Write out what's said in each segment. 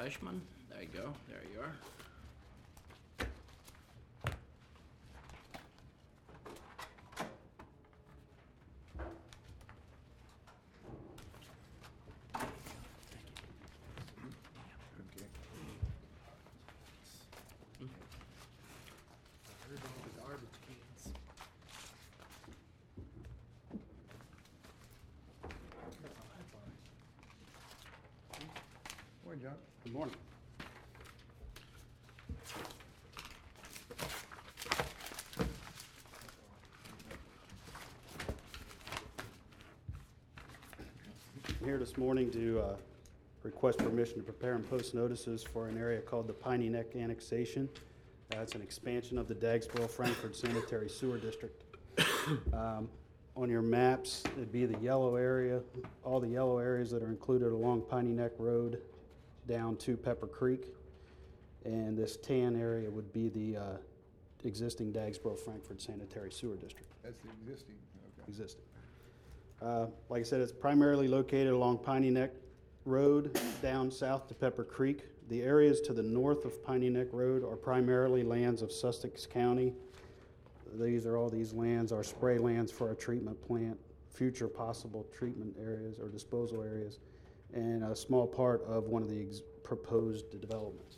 Fleischman. There you go. There you are. Heard all the garbage cans. Morning, John. Good morning. I'm here this morning to request permission to prepare and post notices for an area called the Piney Neck Annexation. It's an expansion of the Dagsboro-Frankford Sanitary Sewer District. On your maps, it'd be the yellow area, all the yellow areas that are included along Piney Neck Road down to Pepper Creek. And this tan area would be the existing Dagsboro-Frankford Sanitary Sewer District. That's the existing, okay. Existing. Like I said, it's primarily located along Piney Neck Road down south to Pepper Creek. The areas to the north of Piney Neck Road are primarily lands of Sussex County. All these lands are spray lands for our treatment plant, future possible treatment areas or disposal areas, and a small part of one of the proposed developments.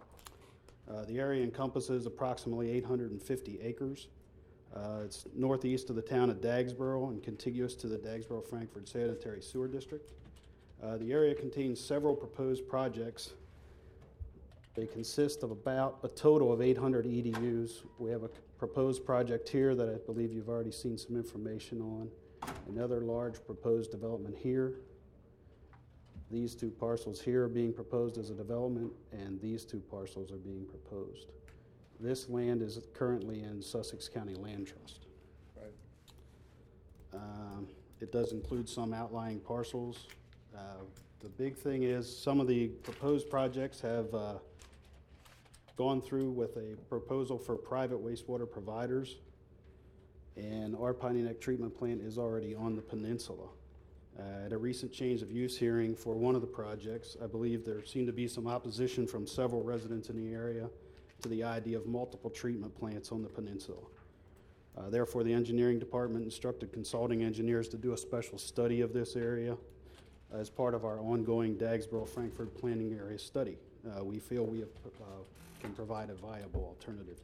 The area encompasses approximately 850 acres. It's northeast of the town of Dagsboro and contiguous to the Dagsboro-Frankford Sanitary Sewer District. The area contains several proposed projects. They consist of about a total of 800 EDUs. We have a proposed project here that I believe you've already seen some information on. Another large proposed development here. These two parcels here are being proposed as a development, and these two parcels are being proposed. This land is currently in Sussex County Land Trust. Right. It does include some outlying parcels. The big thing is some of the proposed projects have gone through with a proposal for private wastewater providers, and our Piney Neck treatment plant is already on the peninsula. At a recent change of use hearing for one of the projects, I believe there seemed to be some opposition from several residents in the area to the idea of multiple treatment plants on the peninsula. Therefore, the engineering department instructed consulting engineers to do a special study of this area as part of our ongoing Dagsboro-Frankford planning area study. We feel we can provide a viable alternative to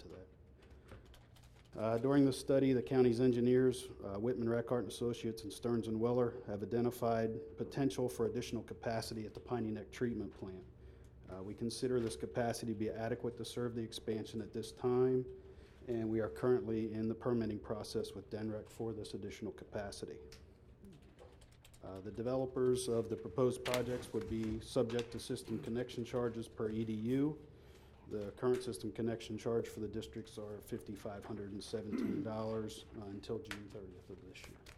that. During the study, the county's engineers, Whitman, Reckart & Associates, and Stearns & Weller, have identified potential for additional capacity at the Piney Neck treatment plant. We consider this capacity to be adequate to serve the expansion at this time, and we are currently in the permitting process with DENREC for this additional capacity. The developers of the proposed projects would be subject to system connection charges per EDU. The current system connection charge for the districts are $5,517 until June 30th of this year.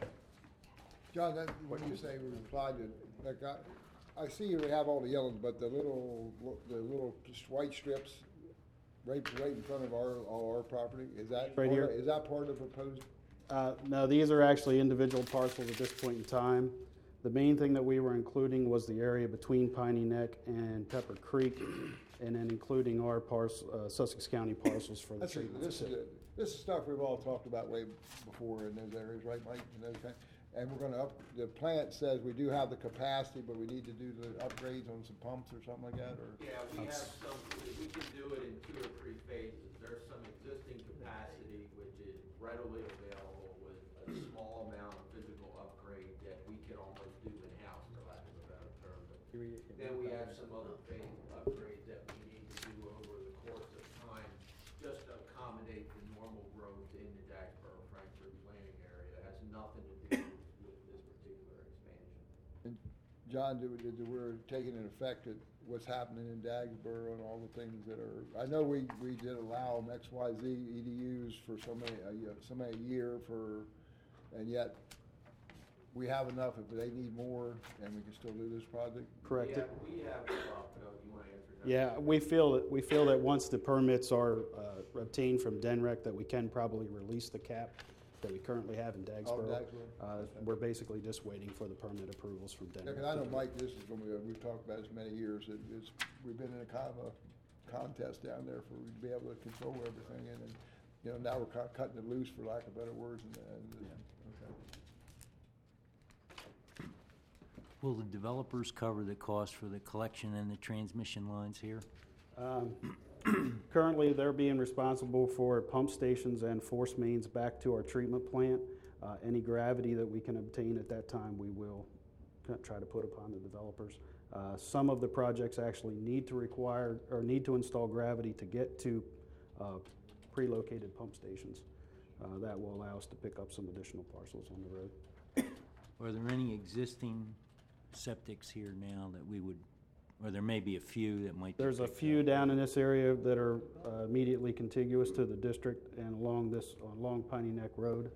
John, that, when you say we replied to, like, I see you have all the yellows, but the little white strips right in front of our property, is that Right here? Is that part of the proposed? No, these are actually individual parcels at this point in time. The main thing that we were including was the area between Piney Neck and Pepper Creek, and then including our Sussex County parcels for the treatment facility. This is stuff we've all talked about way before in those areas, right, Mike? And those kind, and we're gonna the plant says we do have the capacity, but we need to do the upgrades on some pumps or something like that, or? Yeah, we have some, we can do it in 2 or 3 phases. There's some existing capacity which is readily available with a small amount of physical upgrade that we can almost do in-house, for lack of a better term. But then we have some other phase upgrades that we need to do over the course of time, just to accommodate the normal growth in the Dagsboro-Frankford planning area. It has nothing to do with this particular expansion. And John, we're taking an effect at what's happening in Dagsboro and all the things that are, I know we did allow them XYZ EDUs for so many a year for, and yet we have enough if they need more and we can still do this project? Correct. We have, you want to answer that? Yeah, we feel that once the permits are obtained from DENREC, that we can probably release the cap that we currently have in Dagsboro. Dagsboro. We're basically just waiting for the permit approvals from Yeah, Denver. 'cause I know, Mike, this is when we've talked about this many years, we've been in a kind of a contest down there for, to be able to control everything, and, you know, now we're kind of cutting it loose, for lack of better words, and, okay. Will the developers cover the cost for the collection and the transmission lines here? Currently, they're being responsible for pump stations and force mains back to our treatment plant. Any gravity that we can obtain at that time, we will try to put upon the developers. Some of the projects actually need to install gravity to get to pre-located pump stations. That will allow us to pick up some additional parcels on the road. Are there any existing septics here now that we would, or there may be a few that might be There's a picked few up? down in this area that are immediately contiguous to the district and along Piney Neck Road.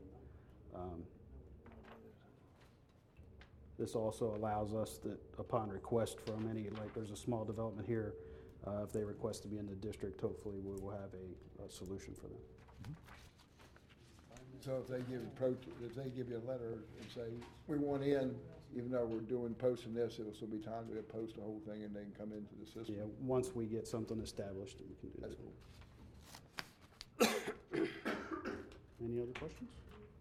This also allows us that upon request from there's a small development here, if they request to be in the district, hopefully we will have a solution for them. So if they give you a letter and say, we want in, even though we're posting this, it'll still be time to post the whole thing and they can come into the system? Yeah, once we get something established, we can do That's that. cool. Any other questions?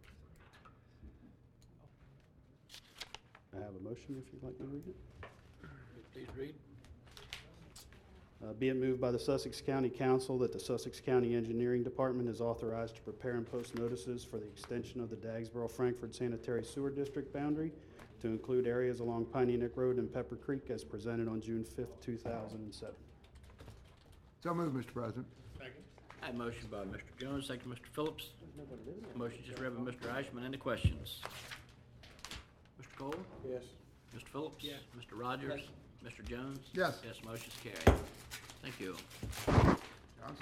I have a motion if you'd like me to read it. Please read. Be it moved by the Sussex County Council that the Sussex County Engineering Department is authorized to prepare and post notices for the extension of the Dagsboro-Frankford Sanitary Sewer District boundary to include areas along Piney Neck Road and Pepper Creek as presented on June 5th, 2007. So moved, Mr. President. Second. I have a motion by Mr. Jones, second Mr. Phillips. Motion just read by Mr. Ashman. Any questions? Mr. Cole? Yes. Mr. Phillips? Yes. Mr. Rogers? Mr. Jones? Yes. Yes, motion's carried. Thank you. Johnson,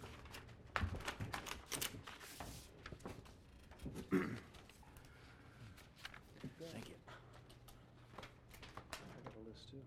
Thank you. I got a list too.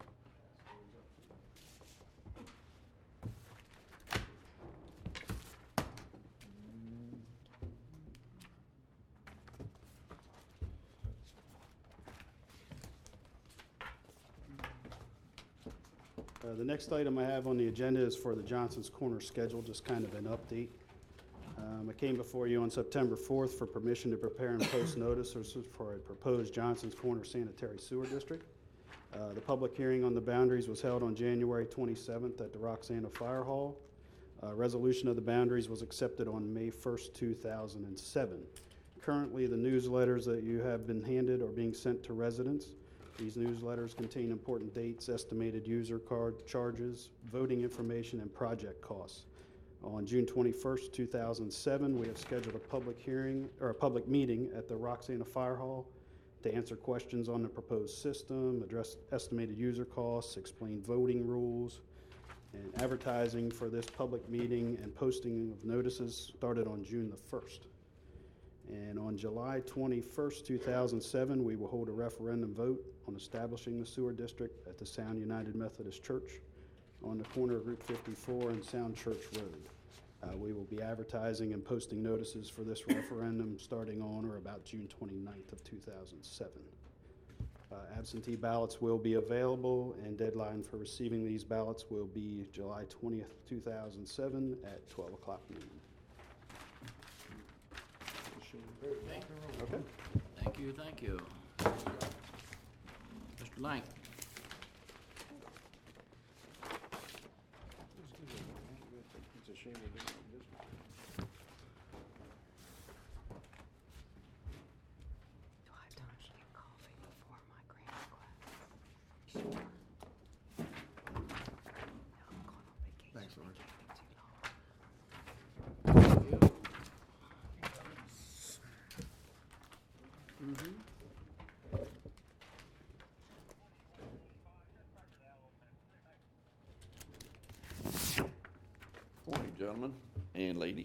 The next item I have on the agenda is for the Johnson's Corner schedule, just kind of an update. I came before you on September 4th for permission to prepare and post notices for a proposed Johnson's Corner Sanitary Sewer District. The public hearing on the boundaries was held on January 27th at the Roxana Fire Hall. Resolution of the boundaries was accepted on May 1st, 2007. Currently, the newsletters that you have been handed are being sent to residents. These newsletters contain important dates, estimated user card charges, voting information, and project costs. On June 21st, 2007, we have scheduled a public hearing or a public meeting at the Roxana Fire Hall to answer questions on the proposed system, address estimated user costs, explain voting rules, and advertising for this public meeting and posting of notices started on June the 1st. And on July 21st, 2007, we will hold a referendum vote on establishing the sewer district at the Sound United Methodist Church on the corner of Route 54 and Sound Church Road. We will be advertising and posting notices for this referendum starting on or about June 29th of 2007. Absentee ballots will be available, and deadline for receiving these ballots will be July 20th, 2007 at 12 o'clock noon. Okay. Thank you, thank you. Mr. Lang? Do I have time to get coffee before my grand request? Sure. I'm going on vacation. Thanks, Lawrence. It can't be too long. Morning, gentlemen and ladies.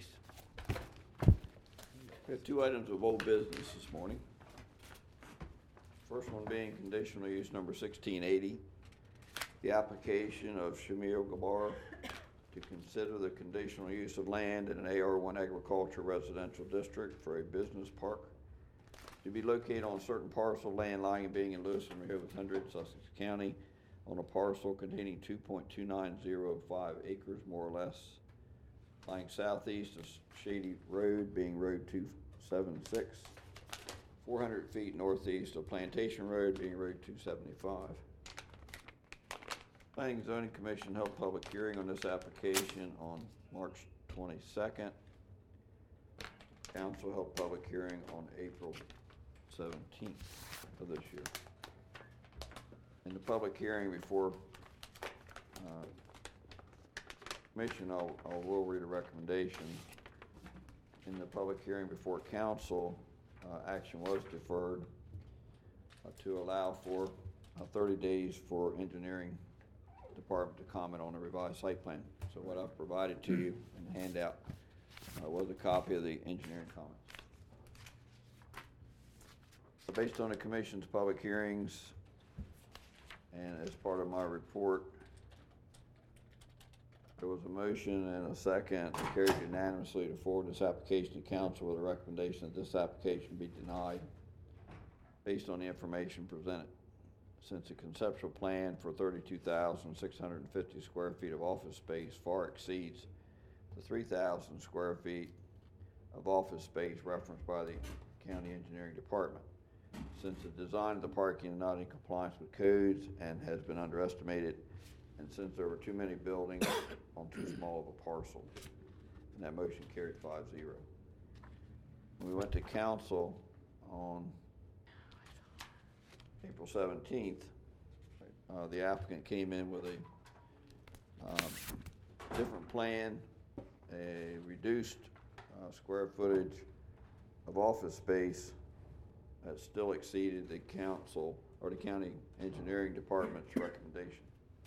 We have two items of old business this morning. First one being conditional use number 1680, the application of Shamil Gabar to consider the conditional use of land in an AR1 agriculture residential district for a business park to be located on a certain parcel of land lying and being in Lewis and Rehoboth Hundred, Sussex County, on a parcel containing 2.2905 acres, more or less, lying southeast of Shady Road, being Road 276, 400 feet northeast of Plantation Road, being Road 275. Planning and Zoning Commission held public hearing on this application on March 22nd. Council held public hearing on April 17th of this year. In the public hearing before Commission, I will read a recommendation. In the public hearing before Council, action was deferred to allow for 30 days for engineering department to comment on the revised site plan. So what I've provided to you in the handout was a copy of the engineering comments. So based on the Commission's public hearings and as part of my report, there was a motion and a second carried unanimously to forward this application to Council with a recommendation that this application be denied based on the information presented. Since the conceptual plan for 32,650 square feet of office space far exceeds the 3,000 square feet of office space referenced by the County Engineering Department. Since the design of the parking is not in compliance with codes and has been underestimated, and since there were too many buildings on too small of a parcel, and that motion carried 5-0. When we went to Council on April 17th, the applicant came in with a different plan, a reduced square footage of office space that still exceeded the Council or the County Engineering Department's recommendation.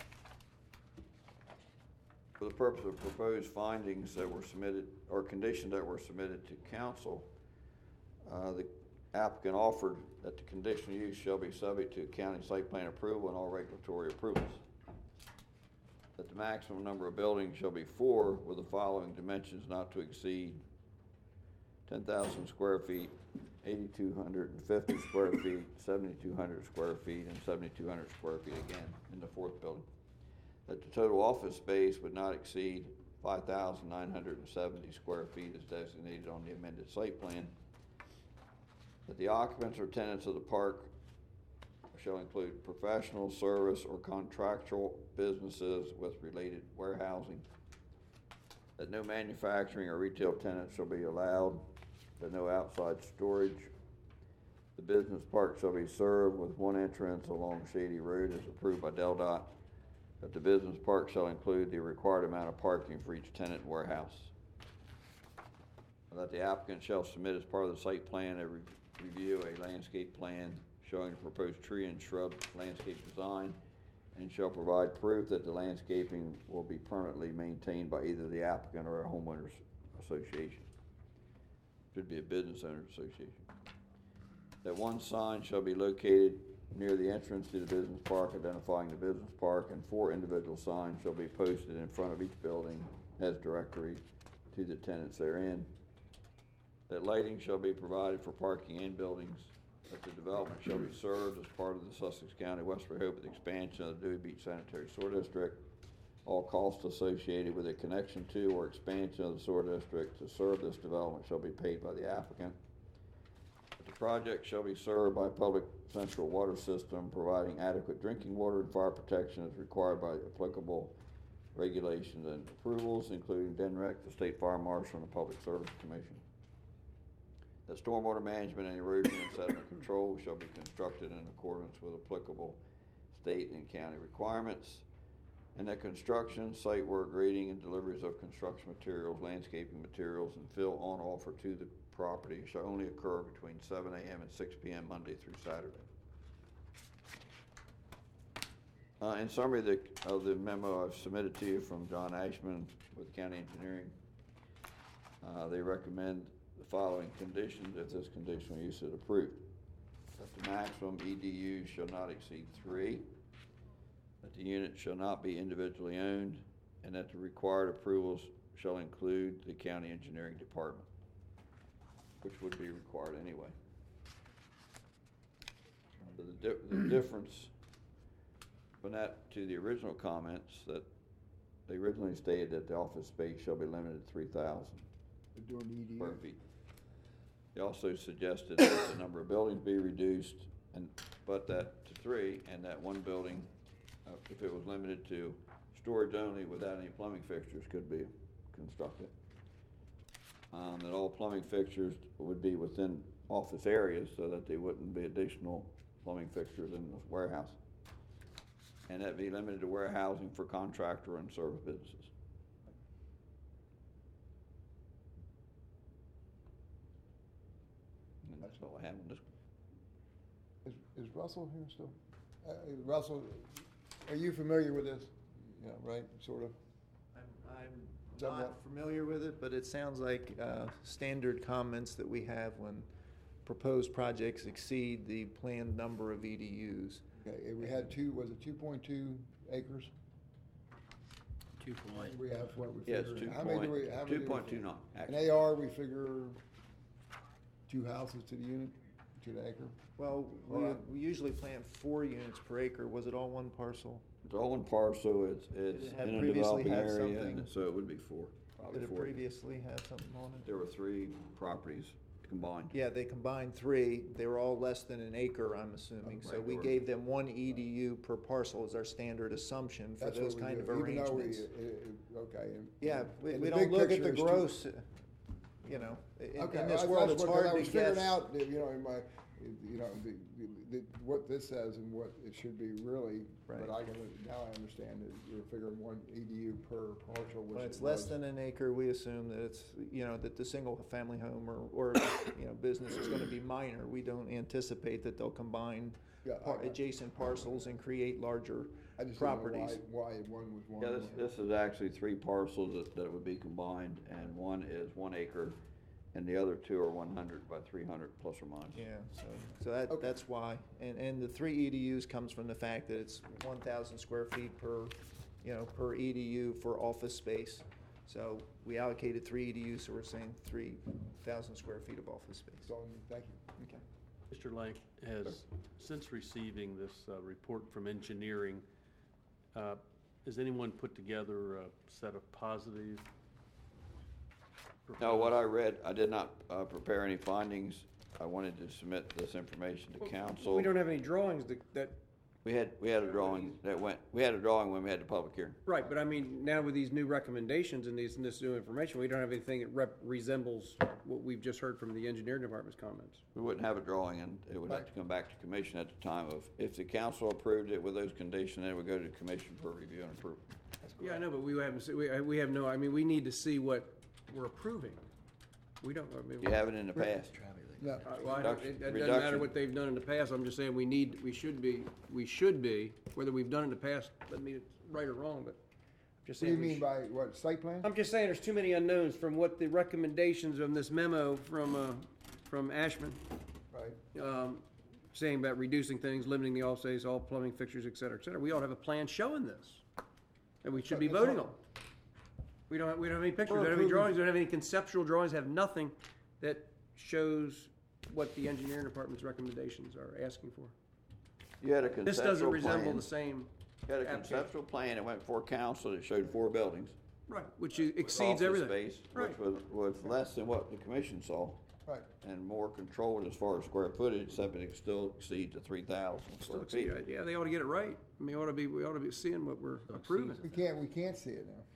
For the purpose of proposed findings that were submitted, or conditions that were submitted to Council, the applicant offered that the conditional use shall be subject to county site plan approval and all regulatory approvals. That the maximum number of buildings shall be 4 with the following dimensions not to exceed 10,000 square feet, 8,250 square feet, 7,200 square feet, and 7,200 square feet again in the 4th building. That the total office space would not exceed 5,970 square feet as designated on the amended site plan. That the occupants or tenants of the park shall include professional, service, or contractual businesses with related warehousing. That no manufacturing or retail tenants shall be allowed. That no outside storage. The business park shall be served with one entrance along Shady Road as approved by DelDOT. That the business park shall include the required amount of parking for each tenant and warehouse. That the applicant shall submit as part of the site plan a review a landscape plan showing the proposed tree and shrub landscape design, and shall provide proof that the landscaping will be permanently maintained by either the applicant or a homeowners association. Should be a business owners association. That one sign shall be located near the entrance to the business park identifying the business park, and 4 individual signs shall be posted in front of each building as directory to the tenants therein. That lighting shall be provided for parking in buildings. That the development shall be served as part of the Sussex County West Rehoboth expansion of the Dewey Beach Sanitary Sewer District. All costs associated with a connection to or expansion of the sewer district to serve this development shall be paid by the applicant. The project shall be served by a public central water system providing adequate drinking water and fire protection as required by applicable regulations and approvals, including DNREC, the State Fire Marshal, and the Public Service Commission. That stormwater management and erosion and sediment control shall be constructed in accordance with applicable state and county requirements. And that construction, site work, grading, and deliveries of construction materials, landscaping materials, and fill on offer to the property shall only occur between 7 a.m. and 6 p.m. Monday through Saturday. In summary of the memo I've submitted to you from John Ashman with County Engineering, they recommend the following conditions if this conditional use is approved. That the maximum EDU shall not exceed 3. That the unit shall not be individually owned. and that the required approvals shall include the county engineering department, which would be required anyway. So the difference from that to the original comments, that they originally stated that the office space shall be limited to 3,000 Doing the square EDU. feet. They also suggested that the number of buildings be reduced, but that to 3, and that one building, if it was limited to storage only without any plumbing fixtures, could be constructed. That all plumbing fixtures would be within office areas so that there wouldn't be additional plumbing fixtures in the warehouse. And that be limited to warehousing for contractor and service businesses. And that's all I have on this. Is Russell here still? Russell, are you familiar with this? Yeah, right, sort of? I'm Somewhat. not familiar with it, but it sounds like standard comments that we have when proposed projects exceed the planned number of EDUs. Okay, we had was it 2.2 acres? 2 point. We have what we Yes, figured. How many do we? How many do we 2.29, figure? actually. An AR, we figure 2 houses to the unit, to the acre. Well, All right. we usually plan 4 units per acre. Was it all one parcel? It's all one parcel, it's it have in a previously developing had area, something? so it would be 4, probably Did it 4. previously have something on it? There were 3 properties combined. Yeah, they combined 3. They were all less than an acre, I'm assuming. So Right, we or- gave them 1 EDU per parcel as our standard assumption for That's those what we kind do, of even though we, arrangements. okay. Yeah, we and the don't big look at picture the is two- gross, you know, in Okay, this that's world, what- it's 'cause hard I to was figuring guess. out, that, you know, in my, you know, what this says and what it should be really, but Right. now I understand that you're figuring 1 EDU per parcel, which When it it's less was. than an acre, we assume that it's, you know, that the single-family home or, you know, business is gonna be minor. We don't anticipate that they'll combine Yeah, adjacent parcels and create larger I just didn't know properties. why one was 1. Yeah, this is actually 3 parcels that would be combined, and one is 1 acre, and the other 2 are 100 by 300 plus or minus. Yeah, so that, Okay. that's why. And the 3 EDUs comes from the fact that it's 1,000 square feet per, you know, per EDU for office space. So we allocated 3 EDUs, so we're saying 3,000 square feet of office space. So, thank you. Okay. Mr. Lank has, since receiving this report from engineering, has anyone put together a set of positive? No, what I read, I did not prepare any findings. I wanted to submit this information to council. We don't have any drawings that, We had a drawing we had a drawing when we had the public hearing. right, but I mean, now with these new recommendations and this new information, we don't have anything that resembles what we've just heard from the engineering department's comments. We wouldn't have a drawing, and it would have to come back to commission at the time of, if the council approved it with those conditions, then it would go to the commission for review and approval. Yeah, I know, but we haven't, we have no, I mean, we need to see what we're approving. We don't, I mean. You have it in the past. No, Well, it doesn't matter Reduction. what they've done in the past, I'm just saying we should be, whether we've done it in the past, doesn't mean it's right or wrong, but I'm just what do saying. you we mean should- by, what, site plan? I'm just saying there's too many unknowns from what the recommendations of this memo from Ashman, Right. saying about reducing things, limiting the off-space, all plumbing fixtures, et cetera, et cetera. We ought to have a plan showing this, that we should be It's voting not- on. We don't have any pictures, we We're don't have any approving- drawings, we don't have any conceptual drawings, have nothing that shows what the engineering department's recommendations are asking for. You had a This doesn't conceptual resemble plan. the same, You had a application. conceptual plan that went before council that showed 4 buildings. right, which with exceeds office everything. space, Right. which was less than what the commission saw, Right. and more controlled as far as square footage, except it still exceeds the 3,000 Still square exceed, feet. yeah, they ought to get it right. I mean, we ought to be seeing what we're approving. We can't see it now.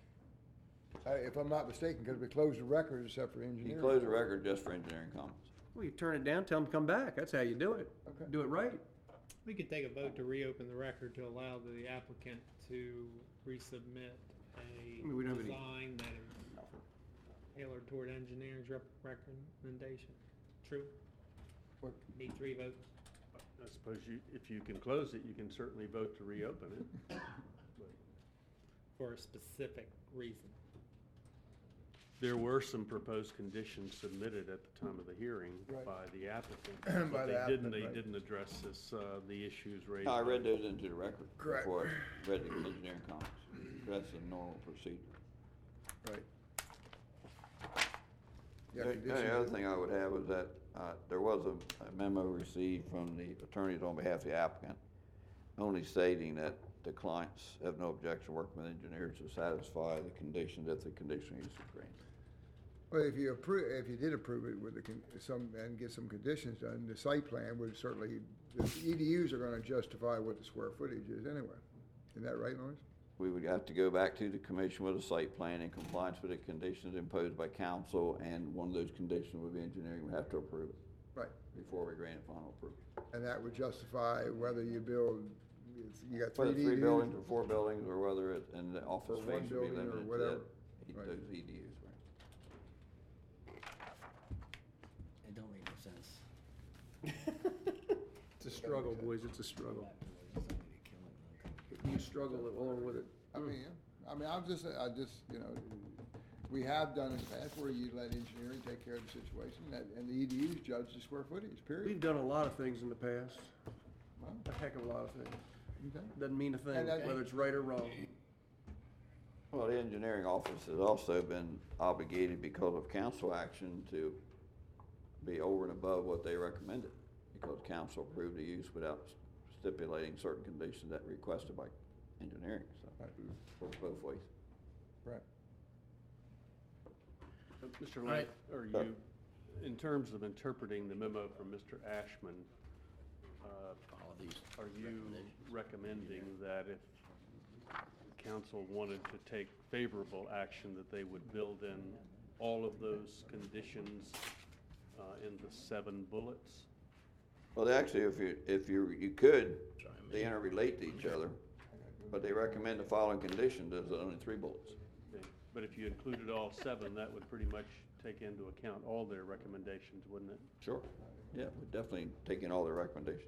If I'm not mistaken, because we closed the record except for You engineering. close the record just for engineering comments. Well, you turn it down, tell them to come back. That's how you do it. Okay. Do it right. We could take a vote to reopen the record to allow the applicant to resubmit I mean, we don't a have any- design that is tailored toward engineering's recommendation. True? What- Need 3 votes? I suppose if you can close it, you can certainly vote to reopen it. For a specific reason. There were some proposed conditions submitted at the time of the hearing Right. by the applicant. By but the they applicant, They right. didn't address this, the issues raised. I read by- those into the record. Correct. Before I read the engineering comments. That's a normal procedure. Right. Yeah, The conditions other are- thing I would have is that, there was a memo received from the attorneys on behalf of the applicant, only stating that the clients have no objection working with engineers to satisfy the conditions if the conditional use is granted. Well, if you did approve it with and get some conditions done, the site plan would certainly, the EDUs are gonna justify what the square footage is anyway. Isn't that right, Lawrence? We would have to go back to the commission with a site plan in compliance with the conditions imposed by council, and one of those conditions would be engineering would have to approve it Right. before we grant final approval. And that would justify whether you build, you got Whether three three buildings EDUs. or four buildings, or whether it, and the office Or one space would be building or limited to whatever. that, Right. those EDUs, right? It don't make no sense. It's a struggle, boys, it's a struggle. You struggle along with it. I mean, I just, we have done in the past where you let engineering take care of the situation, and the EDUs judge the square footage, period. We've done a lot of things in the past, Well, a heck of a lot of things. okay. Doesn't mean a thing, And that- whether it's right or wrong. Well, the engineering office has also been obligated because of council action to be over and above what they recommended, because council approved the use without stipulating certain conditions that requested by engineering, so, Right. works both ways. Right. Mr. All Lang, right. are you, in terms of interpreting the memo from Mr. Ashman, All of these. are you recommending that if council wanted to take favorable action, that they would build in all of those conditions in the 7 bullets? Well, actually, you could, they interrelate to each other, but they recommend the following conditions, there's only 3 bullets. Okay. But if you included all 7, that would pretty much take into account all their recommendations, wouldn't it? Sure. Yeah, we're definitely taking all their recommendations.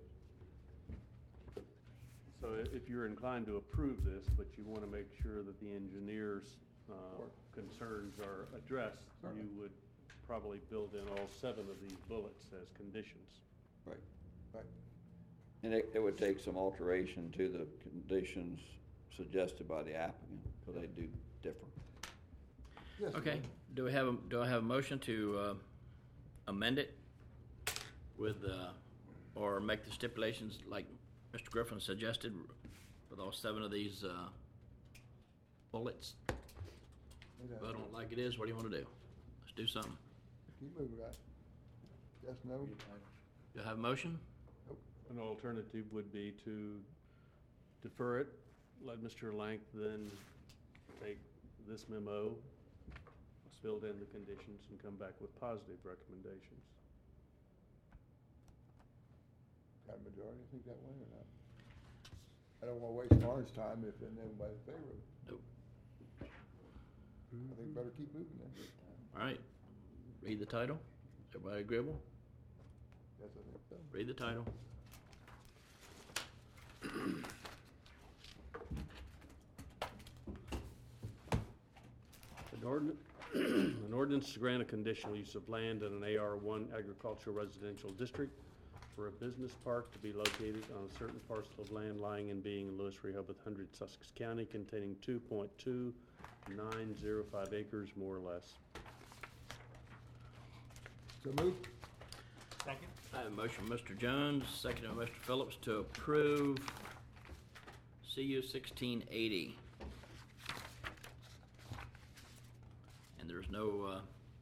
So if you're inclined to approve this, but you want to make sure that the engineer's concerns are addressed, you would probably build in all 7 of these bullets as conditions. Right. Right. And it would take some alteration to the conditions suggested by the applicant, because they do differ. Yes, Okay, do I have a motion to amend it with, or make the stipulations like Mr. Griffin suggested with all 7 of these bullets? If I don't like it is, what do you want to do? Let's do something. Keep moving, guys. Yes, no? Do I have a motion? An alternative would be to defer it, let Mr. Lank then take this memo, fill in the conditions, and come back with positive recommendations. Got a majority, think that way or not? I don't wanna waste Lawrence's time if then everybody's in favor of it. Nope. I think better keep moving then. All right, read the title. Everybody agreeable? Yes, I think so. Read the title. An ordinance to grant a conditional use of land in an AR1 agricultural residential district for a business park to be located on a certain parcel of land lying and being in Lewis, Rehoboth, 100 Sussex County, containing 2.2905 acres, more or less. So move. I have a motion from Mr. Jones, seconded by Mr. Phillips to approve CU 1680. And there's no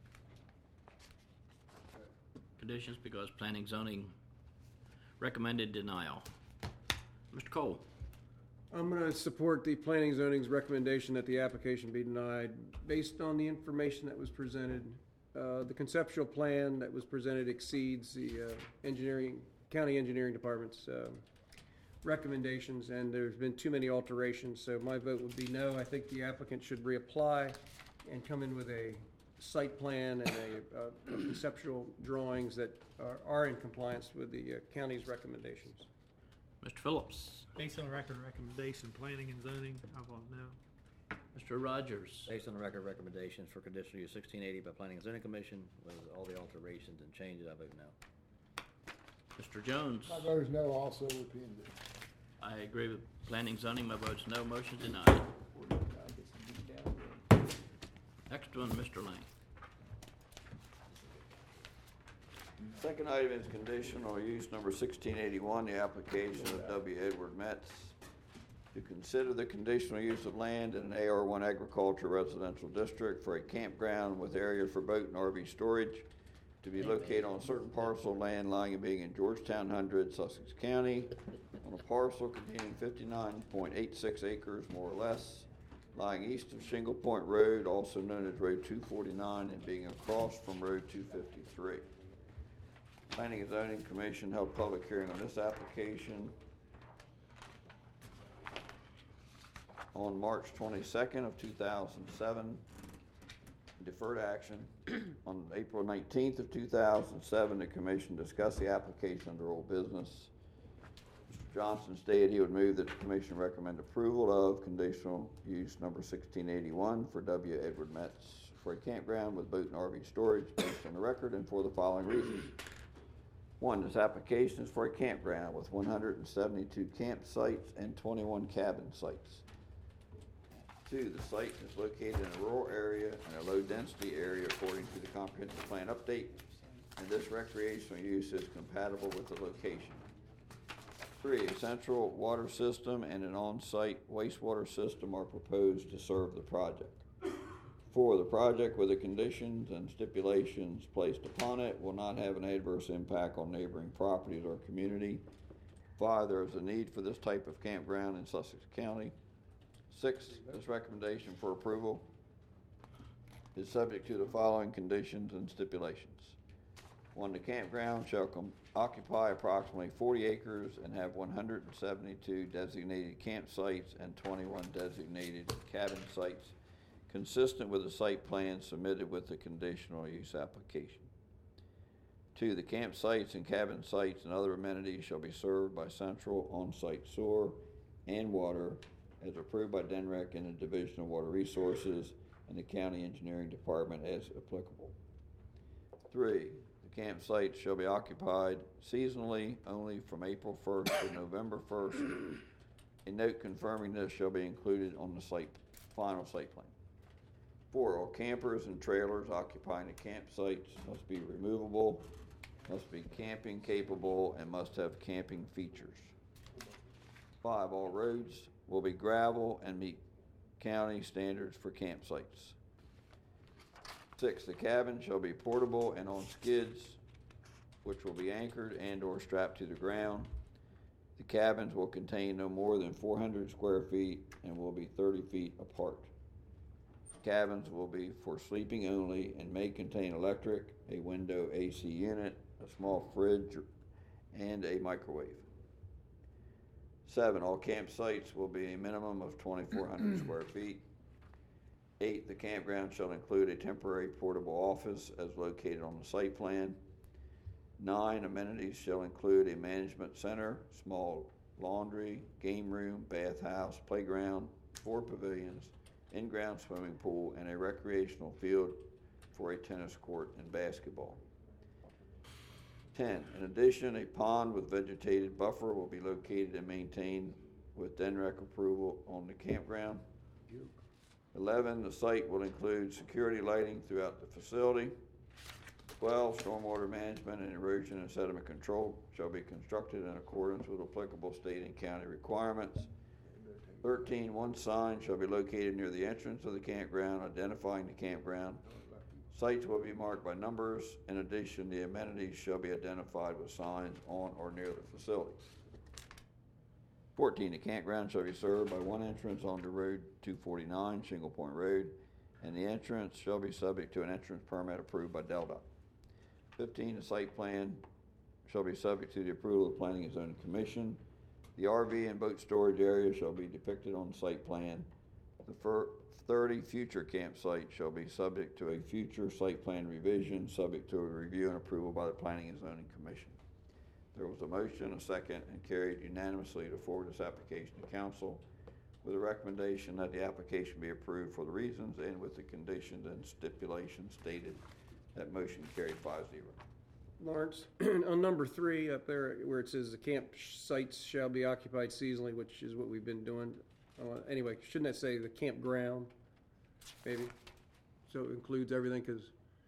conditions because planning zoning recommended denial. Mr. Cole, I'm gonna support the planning zoning's recommendation that the application be denied based on the information that was presented. The conceptual plan that was presented exceeds the county engineering department's recommendations, and there's been too many alterations, so my vote would be no. I think the applicant should reapply and come in with a site plan and a conceptual drawings that are in compliance with the county's recommendations. Mr. Phillips, Based on record recommendation, planning and zoning, I vote no. Mr. Rogers. Based on the record recommendations for conditional use 1680 by Planning and Zoning Commission with all the alterations and changes, I vote no. Mr. Jones. My vote is no, also with P and Z. I agree with planning and zoning. My vote's no. Motion denied. Next one, Mr. Lang. Second item is conditional use number 1681, the application of W. Edward Metz to consider the conditional use of land in an AR1 agriculture residential district for a campground with area for boat and RV storage to be located on a certain parcel of land lying and being in Georgetown 100, Sussex County, on a parcel containing 59.86 acres, more or less, lying east of Shingle Point Road, also known as Road 249, and being across from Road 253. Planning and Zoning Commission held public hearing on this application on March 22nd of 2007. Deferred action. On April 19th of 2007, the commission discussed the application under old business. Mr. Johnson stated he would move that the commission recommend approval of conditional use number 1681 for W. Edward Metz for a campground with boat and RV storage based on the record and for the following reasons. One, this application is for a campground with 172 campsites and 21 cabin sites. Two, the site is located in a rural area and a low-density area according to the comprehensive plan update, and this recreational use is compatible with the location. Three, a central water system and an on-site wastewater system are proposed to serve the project. Four, the project with the conditions and stipulations placed upon it will not have an adverse impact on neighboring properties or community. Five, there is a need for this type of campground in Sussex County. Six, this recommendation for approval is subject to the following conditions and stipulations. One, the campground shall occupy approximately 40 acres and have 172 designated campsites and 21 designated cabin sites, consistent with the site plan submitted with the conditional use application. Two, the campsites and cabin sites and other amenities shall be served by central on-site sewer and water as approved by DENREC and the Division of Water Resources and the County Engineering Department as applicable. Three, the campsites shall be occupied seasonally only from April 1st to November 1st. A note confirming this shall be included on the final site plan. Four, all campers and trailers occupying the campsites must be removable, must be camping capable, and must have camping features. Five, all roads will be gravel and meet county standards for campsites. Six, the cabin shall be portable and on skids, which will be anchored and or strapped to the ground. The cabins will contain no more than 400 square feet and will be 30 feet apart. Cabins will be for sleeping only and may contain electric, a window AC unit, a small fridge, and a microwave. 7, all campsites will be a minimum of 2,400 square feet. 8, the campground shall include a temporary portable office as located on the site plan. 9, amenities shall include a management center, small laundry, game room, bathhouse, playground, 4 pavilions, in-ground swimming pool, and a recreational field for a tennis court and basketball. 10, in addition, a pond with vegetated buffer will be located and maintained with DENREC approval on the campground. 11, the site will include security lighting throughout the facility. 12, stormwater management and erosion and sediment control shall be constructed in accordance with applicable state and county requirements. 13, one sign shall be located near the entrance of the campground identifying the campground. Sites will be marked by numbers. In addition, the amenities shall be identified with signs on or near the facility. 14, the campground shall be served by one entrance onto Road 249, Shingle Point Road, and the entrance shall be subject to an entrance permit approved by DELDOT. 15, the site plan shall be subject to the approval of the Planning and Zoning Commission. The RV and boat storage area shall be depicted on the site plan. The 30 future campsites shall be subject to a future site plan revision, subject to a review and approval by the Planning and Zoning Commission. There was a motion, a second, and carried unanimously to forward this application to council with a recommendation that the application be approved for the reasons and with the conditions and stipulations stated. That motion carried 5-0. Lawrence, on number 3 up there where it says the camp sites shall be occupied seasonally, which is what we've been doing. Anyway, shouldn't that say the campground, maybe? So it includes everything, because,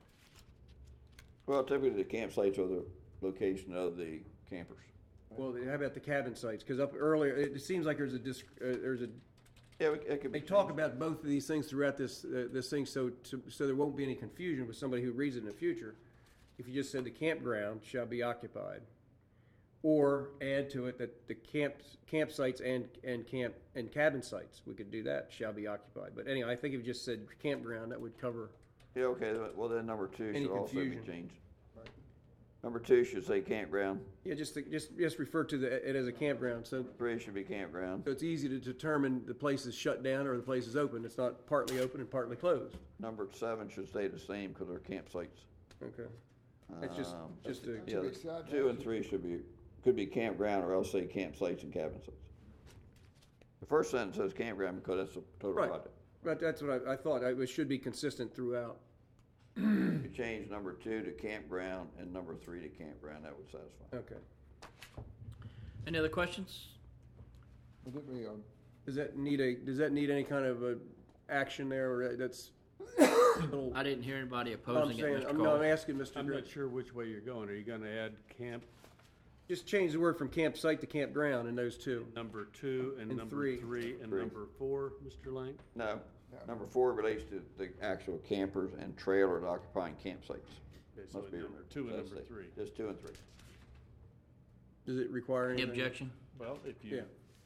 Well, typically the campsites are the location of the campers. well, how about the cabin sites? Because up earlier, it seems like there's a Yeah, it could be. they talk about both of these things throughout this thing, so there won't be any confusion with somebody who reads it in the future. If you just said the campground shall be occupied, or add to it that the campsites and cabin sites, we could do that, shall be occupied. But anyway, I think if you just said campground, that would cover. Yeah, okay, well then number 2 Any should also be confusion. changed. Number 2 should say campground, Yeah, just refer to it as a campground, so 3 should be campground. it's easy to determine the place is shut down or the place is open. It's not partly open and partly closed. Number 7 should stay the same because they're campsites. Okay. That's just a. Yeah, Big side 2 and 3 could be campground or else say campsites and cabin sites. The first sentence says campground because that's a total Right. project. But that's what I thought. It should be consistent throughout. You change number 2 to campground and number 3 to campground, that would satisfy. Okay. Any other questions? Was it me, Does that need any kind of a action there, or that's a little? I didn't hear anybody I'm opposing it, saying, Mr. I'm Cole. asking Mr. I'm Green. not sure which way you're going. Are you gonna add camp Just change the word from campsite to campground in those two. number 2 and And number three. 3 and Three. number 4, Mr. Lang? No, number 4 relates to the actual campers and trailers occupying campsites. Okay, so Must be number 2 and that's number it. 3. Just 2 and 3. Does it require Any anything? objection? Well, if you, Yeah.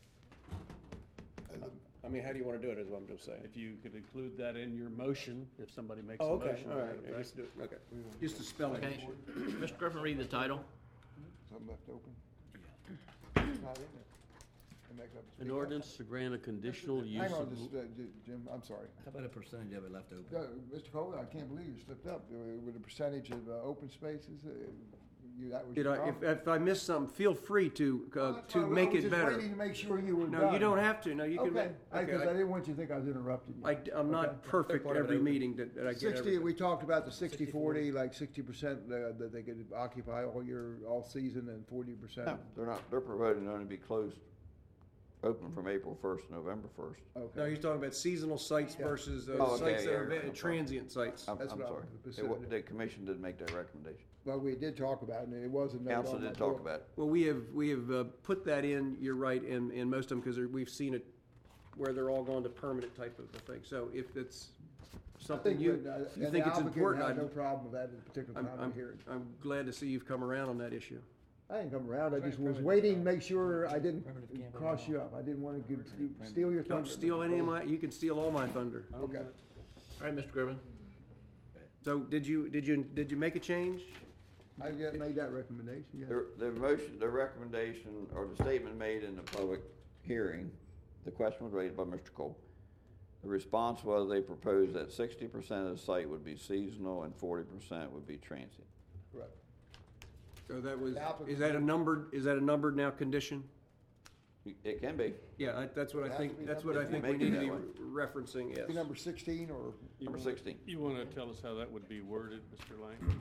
I mean, how do you want to do it, is what I'm just saying. if you could include that in your motion, if somebody makes a Oh, okay, motion. all to right. that Yeah, effect. let's do it. Okay. Just the spelling. Okay. Mr. Griffin, read the title. Something left open? It's not in there. Can make up- An ordinance to grant a conditional use Hang on, of. just, Jim, I'm sorry. How about a percentage of it left open? Mr. Cole, I can't believe you slipped up. With a percentage of open spaces, that was Did your I, problem? if I missed something, feel free to That's why make I was it just better. waiting to make sure you were No, done. you don't have to. No, you can. Okay, because I Okay, didn't want you to think I was interrupting you. I'm not perfect part of it every open. meeting that I get 60, everything. we talked about the 60-40, like 60% that they could occupy all season and 40%. No, they're not, they're providing only be closed, open from April 1st to November 1st. Okay. No, he's talking about seasonal sites versus Oh, okay, sites that are yeah, I'm sorry. transient sites. I'm That's what I sorry. was It wa- considering. The commission didn't make that recommendation. Well, we did talk about it, and it wasn't. noted Council on my did talk book. about it. Well, we have put that in, you're right, in most of them, because we've seen it where they're all gone to permanent type of a thing. So if it's I something think you and think the it's applicant important, had no I'd- problem with that at a particular time of hearing. I'm glad to see you've come around on that issue. I didn't come around, I just was waiting to make sure I didn't cross you up. I didn't want to steal your thunder. Don't steal any of my, you can steal all my thunder. Okay. All right, Mr. Griffin. So did you make a change? I made that recommendation, yeah. The recommendation, or the statement made in the public hearing, the question was raised by Mr. Cole. The response was they proposed that 60% of the site would be seasonal and 40% would be transient. Correct. So that was, The applicant- is that a numbered now condition? It can be. Yeah, that's what It I has think, to be that's numbered. what I If you think we make it need to that be way. referencing, yes. Be number 16 or? Number 16. You wanna tell us how that would be worded, Mr. Lang?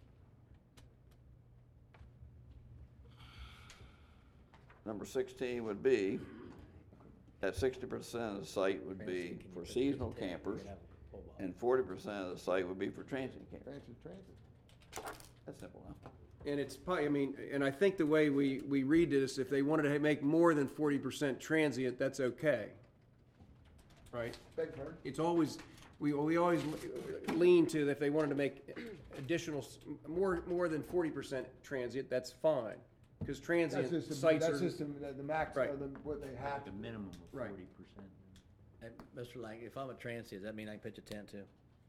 Number 16 would be that 60% of the site would be for seasonal campers and 40% of the site would be for transient campers. Transit. That's simple enough. And it's probably, I mean, and I think the way we read this, if they wanted to make more than 40% transient, that's okay. Right? Beg your pardon? It's always, we always lean to that if they wanted to make additional, more than 40% transient, that's fine. Because That's transient just, sites that's are, just the max, Right. what they have. The minimum of Right. 40%. And Mr. Lang, if I'm a transient, does that mean I can pitch a tent too?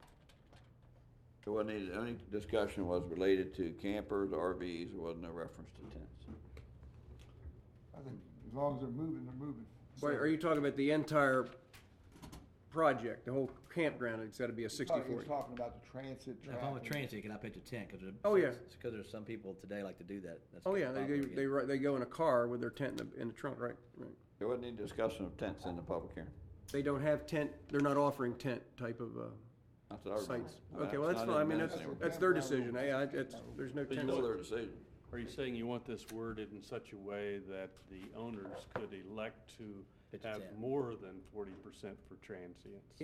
So what needed, the only discussion was related to campers, RVs, there wasn't no reference to tents. I think as long as they're moving, they're moving. Wait, are you talking about the entire project, the whole campground, it's gotta be a He was 60/40? talking about the transit If I'm a traffic. transient, can I pitch a tent? Oh, yeah. Because there's some people today like to do that. That's Oh, yeah, popular, they go in a car with their tent in the trunk, right? Right. There wasn't any discussion of tents in the public hearing. They don't have tent, they're not offering tent type of, That's what I remember. sites. Okay, well, that's fine, I mean, that's their decision, there's no It's tent. still their decision. Are you saying you want this worded in such a way that the owners could elect to have 50-10. more than 40% for transients? Yeah,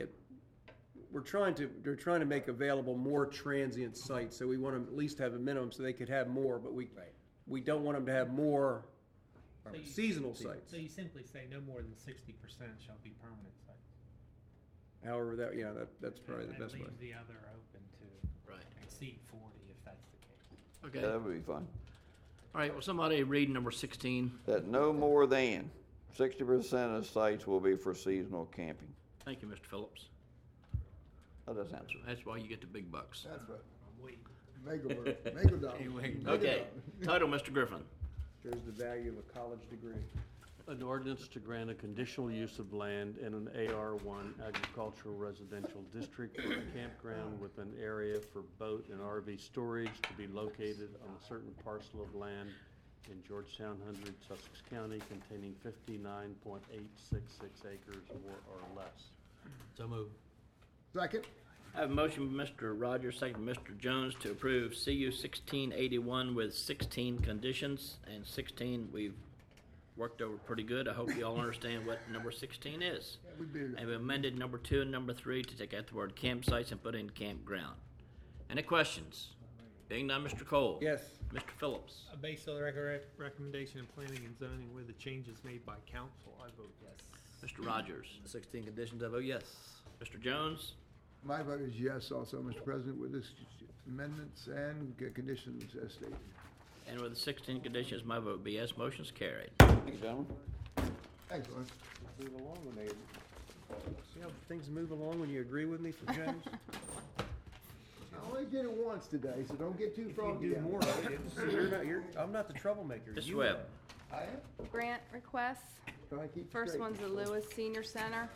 they're trying to make available more transient sites, so we want to at least have a minimum so they could have more, but Right. we don't want them to have more So you- seasonal sites. So you simply say no more than 60% shall be permanent sites. However, that's probably the And best way. leaves the other open to Right. exceed 40 if that's the case. Okay. Yeah, that would be fine. All right, well, somebody read number 16. That no more than 60% of sites will be for seasonal camping. Thank you, Mr. Phillips. That does answer. That's why you get the big bucks. That's right. I'm waiting. Mega dollar. Okay, title, Mr. Griffin. Shows the value of a college degree. An ordinance to grant a conditional use of land in an AR1 agricultural residential district for a campground with an area for boat and RV storage to be located on a certain parcel of land in Georgetown 100, Sussex County, containing 59.866 acres or less. So move. Second? I have a motion by Mr. Rogers, second by Mr. Jones to approve CU 1681 with 16 conditions, and 16 we've worked over pretty good. I hope you all understand what number 16 is. And we amended number 2 and number 3 to take out the word campsites and put in campground. Any questions? Being none, Mr. Cole. Yes. Mr. Phillips. Based on the recommendation of planning and zoning with the changes made by council, I vote yes. Mr. Rogers. 16 conditions, I vote yes. Mr. Jones. My vote is yes also, Mr. President, with this amendments and conditions as stated. And with the 16 conditions, my vote be yes. Motion's carried. Thank you, gentlemen. Thanks, Lawrence. Move along when they, see how things move along when you agree with me, for James? I only did it once today, so don't get too If you froggy. do more of it, I'm not the troublemaker. Mr. you Webb. are. I am? Grant requests. Trying to keep First straight. one's the Lewis Senior Center.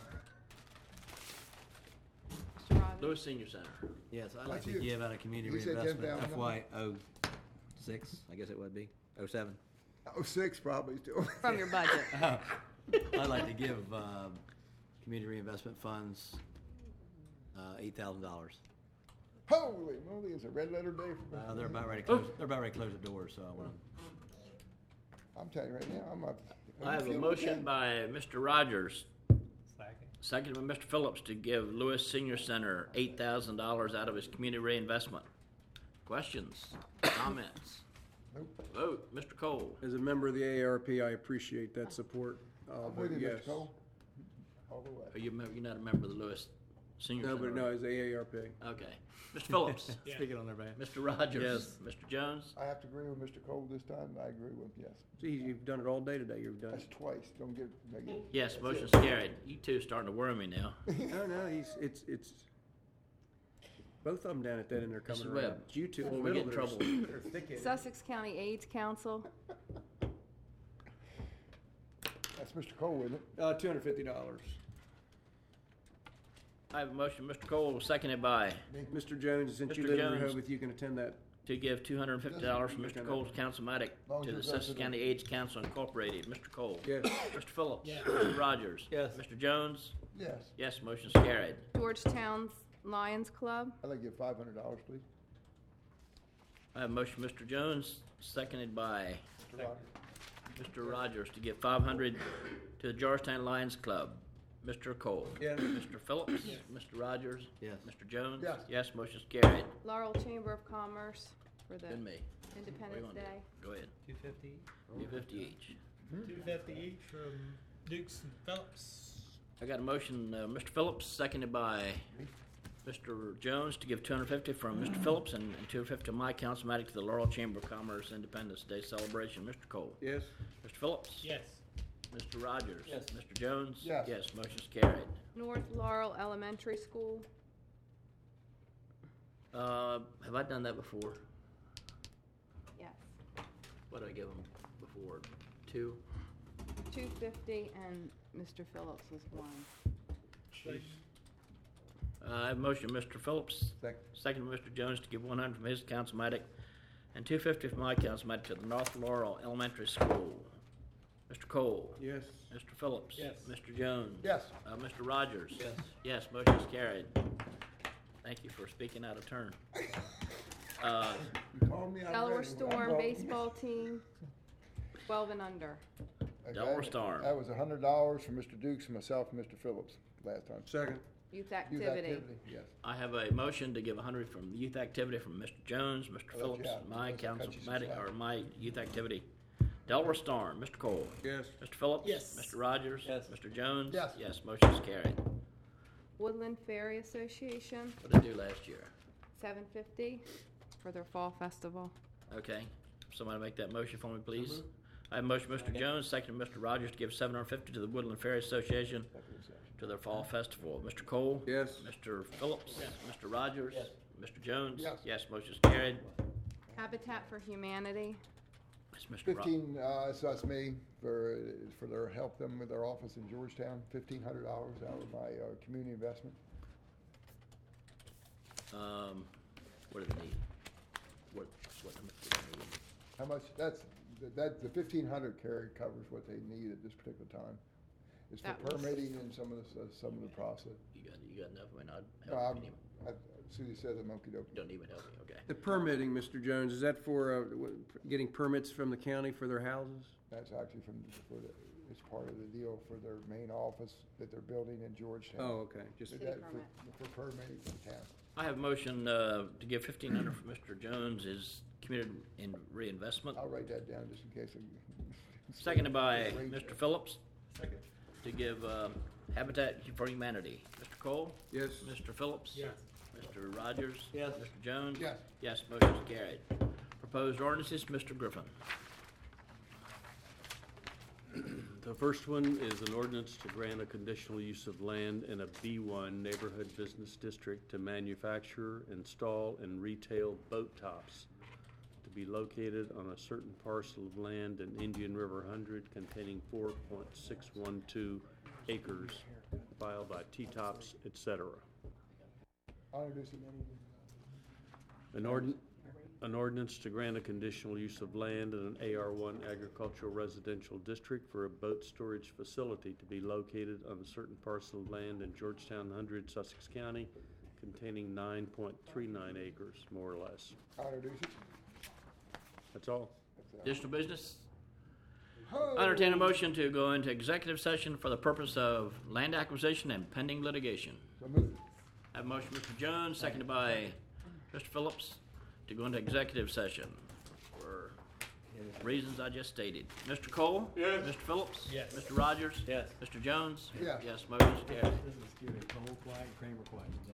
Mr. Rogers. Lewis Senior Center. Yes, I'd like That's to you. give out a community You said reinvestment 10,000. FY06, I guess it would be, 07. Oh, 6 probably still. From your budget. I'd like to give community reinvestment funds $8,000. Holy moly, it's a red letter day for me. They're about ready to close. They're about ready to close the doors, so I want I'm telling you right now, I'm up. I have a motion by Mr. Rogers, Second. second by Mr. Phillips, to give Lewis Senior Center $8,000 out of his community reinvestment. Questions? Comments? Nope. Vote. Mr. Cole. As a member of the ARP, I appreciate that support. I'll I'm vote with you, yes. Mr. Cole. All the way. Are you're not a member of the Lewis Senior No, Center? but no, it's AARP. Okay. Mr. Phillips. to speak it on their behalf. Mr. Rogers. Yes. Mr. Jones. I have to agree with Mr. Cole this time. I agree with him, yes. See, you've done it all day today. You've done That's it. twice. Don't get negative. Yes, motion's carried. You two starting to worry me now. No, it's both of them down at that end are coming Mr. around. Webb, It's you two in before the we get middle in that are- trouble. that are thick-headed. Sussex County AIDS Council. That's Mr. Cole, isn't it? $250. I have a motion, Mr. Cole, seconded by, Mr. Jones, since you Mr. live in Jones. Rehoboth, you can attend that. to give $250 from Mr. Cole's Councilmatic Long as to the you're Sussex resident. County AIDS Council Incorporated. Mr. Cole. Yes. Mr. Phillips. Yes. Mr. Rogers. Yes. Mr. Jones. Yes. Yes, motion's carried. Georgetown Lions Club. I'd like to give $500, please. I have a motion, Mr. Jones, seconded by Mr. Rogers. Mr. Rogers to give $500 to the Georgetown Lions Club. Mr. Cole. Yes. Mr. Phillips. Mr. Rogers. Yes. Mr. Jones. Yes. Yes, motion's carried. Laurel Chamber of Commerce for the Good me. What do you Independence want to do? Day. Go ahead. 250 each. $250 each. 250 each from Dukes and Phillips. I got a motion, Mr. Phillips, seconded by Mr. Jones to give $250 from Mr. Phillips and $250 to my councilmatic to the Laurel Chamber of Commerce Independence Day celebration. Mr. Cole. Yes. Mr. Phillips. Yes. Mr. Rogers. Yes. Mr. Jones. Yes. Yes, motion's carried. North Laurel Elementary School. Have I done that before? Yes. What did I give them before? 2? 250 and Mr. Phillips was 1. I have a motion, Mr. Phillips. Second. Second, Mr. Jones to give $100 from his councilmatic and $250 from my councilmatic to the North Laurel Elementary School. Mr. Cole. Yes. Mr. Phillips. Yes. Mr. Jones. Yes. Mr. Rogers. Yes. Yes, motion's carried. Thank you for speaking out of turn. You called me, I'm Delaware ready. I'm Storm voting. baseball team, 12 and under. Okay, Delaware Storm. That was $100 for Mr. Dukes, myself, and Mr. Phillips last time. Second. Youth Youth activity. yes. I have a motion to give 100 from youth activity from Mr. Jones, Mr. I'll let Phillips, you have it. my Unless I council, cut you some slack. or my youth activity. Delaware Storm, Mr. Cole. Yes. Mr. Phillips. Yes. Mr. Rogers. Yes. Mr. Jones. Yes. Yes, motion's carried. Woodland Ferry Association, What did they do last year? $750 for their fall festival. Okay, somebody make that motion for me, please. I have a motion, Mr. Jones, second, Mr. Rogers, to give $750 to the Woodland Ferry Association to their fall festival. Mr. Cole. Yes. Mr. Phillips. Mr. Rogers. Mr. Jones. Yes. Yes, motion's carried. Habitat for Humanity, It's Mr. 15, so that's me, for their, help them with their office in Georgetown, $1,500 out of my community investment. What do they need? What much do they need? How much, the 1,500 carry covers what they need at this particular time. It's for That was- permitting and some of the process. You got enough, I mean, I'd No, help I'm, you. Susie says I'm okey dokey. You don't even help me, okay. The permitting, Mr. Jones, is that for getting permits from the county for their houses? That's actually it's part of the deal for their main office that they're building in Georgetown. Oh, okay, just, That- For permitting for the town. I have a motion to give $1,500 for Mr. Jones, is committed in reinvestment. I'll write that down just in case. Seconded by Mr. Phillips. Second. To give Habitat for Humanity. Mr. Cole? yes. Mr. Phillips? Yes. Mr. Rogers? Yes. Mr. Jones? Yes. Yes, motion's carried. Proposed ordinances, Mr. Griffin. The first one is an ordinance to grant a conditional use of land in a B1 neighborhood business district to manufacture, install, and retail boat tops to be located on a certain parcel of land in Indian River 100 containing 4.612 acres, filed by T-Tops, etc. I'll introduce it. An ordinance to grant a conditional use of land in an AR1 agricultural residential district for a boat storage facility to be located on a certain parcel of land in Georgetown 100, Sussex County, containing 9.39 acres, more or less. I'll introduce it. That's all. Additional business? I entertain a motion to go into executive session for the purpose of land acquisition and pending litigation. So moved. I have a motion, Mr. Jones, seconded by Mr. Phillips, to go into executive session for reasons I just stated. Mr. Cole? Yes. Mr. Phillips? Yes. Mr. Rogers? Yes. Mr. Jones? Yes. Yes, motion's carried. This is Cole Quack, Kramer Quack.